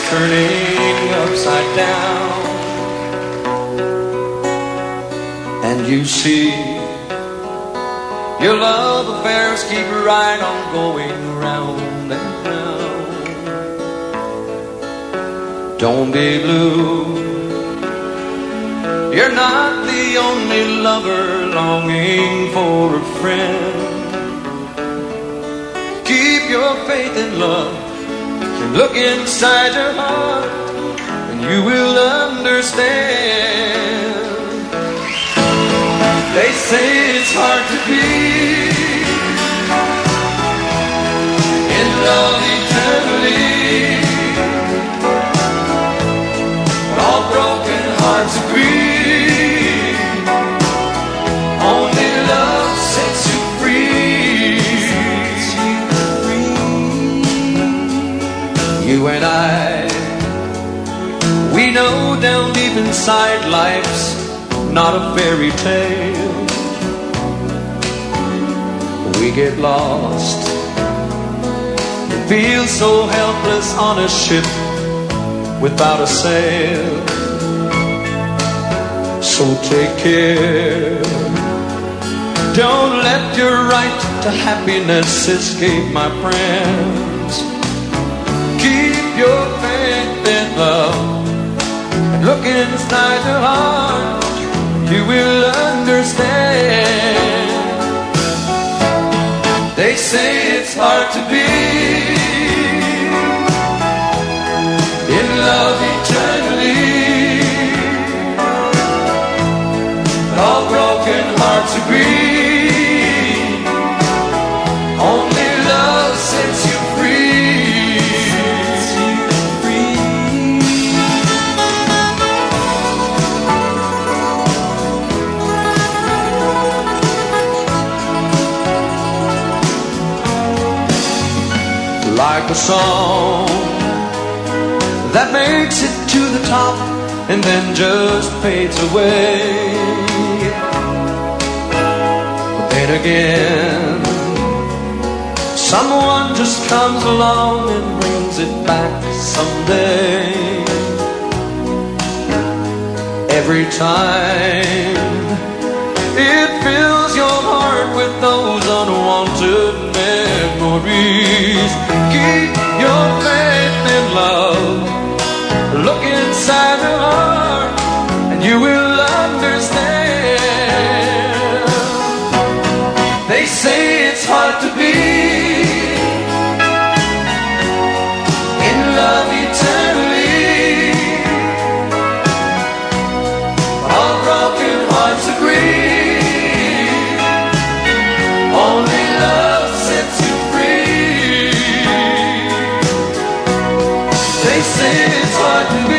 turning upside down, and you see your love affairs keep right on going round and round. Don't be blue, you're not the only lover longing for a friend. Keep your faith in love and look inside your heart, and you will understand. They say it's hard to be in love eternally, but all broken hearts agree. Only love sets you free. You and I, we know down deep inside life's not a fairy tale. We get lost and feel so helpless on a ship without a sail. So take care, don't let your right to happiness escape, my friends. Keep your faith in love and look inside your heart, you will understand. They say it's hard to be in love eternally, but all broken hearts agree. Only love sets you free. Like a song that makes it to the top and then just fades away. But then again, someone just comes along and brings it back someday. Every time it fills your heart with those unwanted memories. Keep your faith in love, look inside your heart, and you will understand. They say it's hard to be in love eternally, all broken hearts agree. Only love sets you free. They say it's hard to be